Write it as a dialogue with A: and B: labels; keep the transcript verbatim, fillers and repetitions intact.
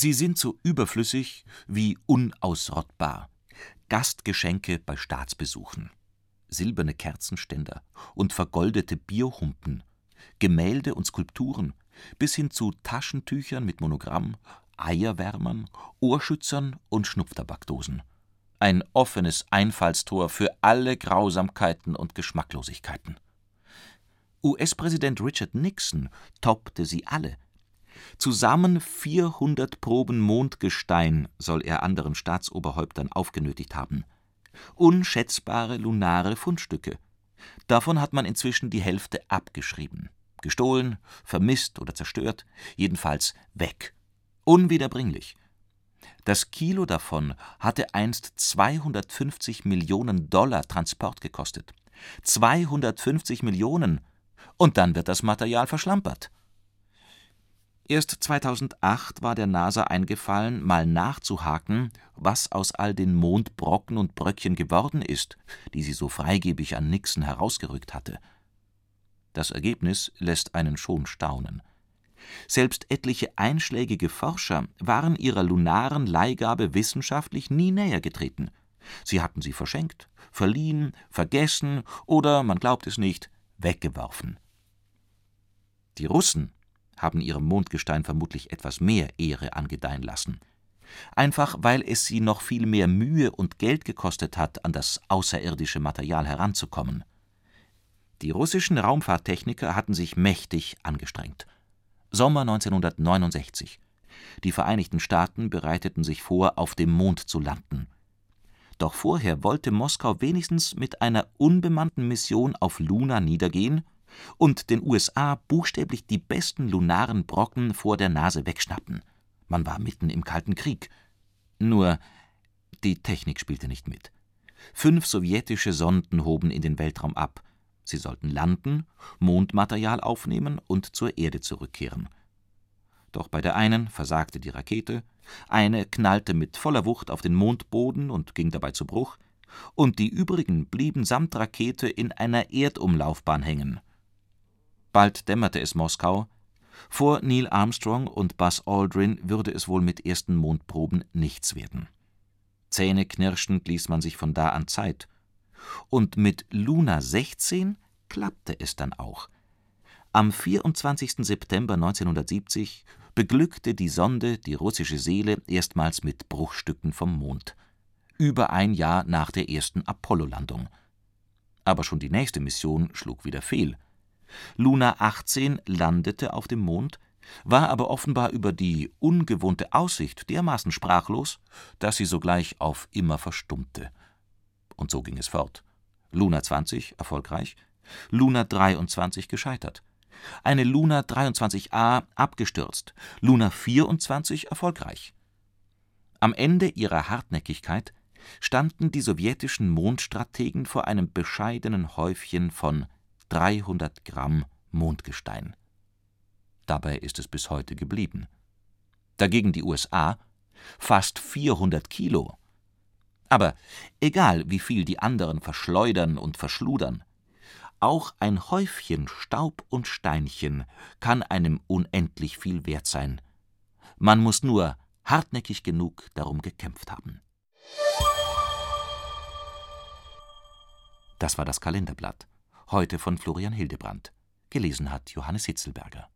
A: Sie sind so überflüssig wie unausrottbar. Gastgeschenke bei Staatsbesuchen, silberne Kerzenständer und vergoldete Bierhumpen, Gemälde und Skulpturen, bis hin zu Taschentüchern mit Monogramm, Eierwärmern, Ohrschützern und Schnupftabakdosen. Ein offenes Einfallstor für alle Grausamkeiten und Geschmacklosigkeiten. U S-Präsident Richard Nixon toppte sie alle. Zusammen vierhundert Proben Mondgestein soll er anderen Staatsoberhäuptern aufgenötigt haben. Unschätzbare lunare Fundstücke. Davon hat man inzwischen die Hälfte abgeschrieben. Gestohlen, vermisst oder zerstört, jedenfalls weg. Unwiederbringlich. Das Kilo davon hatte einst zweihundertfünfzig Millionen Dollar Transport gekostet. zweihundertfünfzig Millionen! Und dann wird das Material verschlampert. Erst zweitausendacht war der NASA eingefallen, mal nachzuhaken, was aus all den Mondbrocken und Bröckchen geworden ist, die sie so freigebig an Nixon herausgerückt hatte. Das Ergebnis lässt einen schon staunen. Selbst etliche einschlägige Forscher waren ihrer lunaren Leihgabe wissenschaftlich nie näher getreten. Sie hatten sie verschenkt, verliehen, vergessen oder, man glaubt es nicht, weggeworfen. Die Russen haben ihrem Mondgestein vermutlich etwas mehr Ehre angedeihen lassen. Einfach weil es sie noch viel mehr Mühe und Geld gekostet hat, an das außerirdische Material heranzukommen. Die russischen Raumfahrttechniker hatten sich mächtig angestrengt. Sommer neunzehnhundertneunundsechzig. Die Vereinigten Staaten bereiteten sich vor, auf dem Mond zu landen. Doch vorher wollte Moskau wenigstens mit einer unbemannten Mission auf Luna niedergehen und den U S A buchstäblich die besten lunaren Brocken vor der Nase wegschnappen. Man war mitten im Kalten Krieg. Nur die Technik spielte nicht mit. Fünf sowjetische Sonden hoben in den Weltraum ab. Sie sollten landen, Mondmaterial aufnehmen und zur Erde zurückkehren. Doch bei der einen versagte die Rakete, eine knallte mit voller Wucht auf den Mondboden und ging dabei zu Bruch, und die übrigen blieben samt Rakete in einer Erdumlaufbahn hängen. Bald dämmerte es Moskau. Vor Neil Armstrong und Buzz Aldrin würde es wohl mit ersten Mondproben nichts werden. Zähneknirschend ließ man sich von da an Zeit. Und mit Luna sechzehn klappte es dann auch. Am vierundzwanzigsten September neunzehnhundertsiebzig beglückte die Sonde die russische Seele erstmals mit Bruchstücken vom Mond. Über ein Jahr nach der ersten Apollo-Landung. Aber schon die nächste Mission schlug wieder fehl. Luna achtzehn landete auf dem Mond, war aber offenbar über die ungewohnte Aussicht dermaßen sprachlos, dass sie sogleich auf immer verstummte. Und so ging es fort. Luna zwanzig erfolgreich, Luna dreiundzwanzig gescheitert, eine Luna dreiundzwanzig A abgestürzt, Luna vierundzwanzig erfolgreich. Am Ende ihrer Hartnäckigkeit standen die sowjetischen Mondstrategen vor einem bescheidenen Häufchen von dreihundert Gramm Mondgestein. Dabei ist es bis heute geblieben. Dagegen die U S A fast vierhundert Kilo. Aber egal, wie viel die anderen verschleudern und verschludern, auch ein Häufchen Staub und Steinchen kann einem unendlich viel wert sein. Man muss nur hartnäckig genug darum gekämpft haben. Das war das Kalenderblatt. Heute von Florian Hildebrandt. Gelesen hat Johannes Hitzelberger.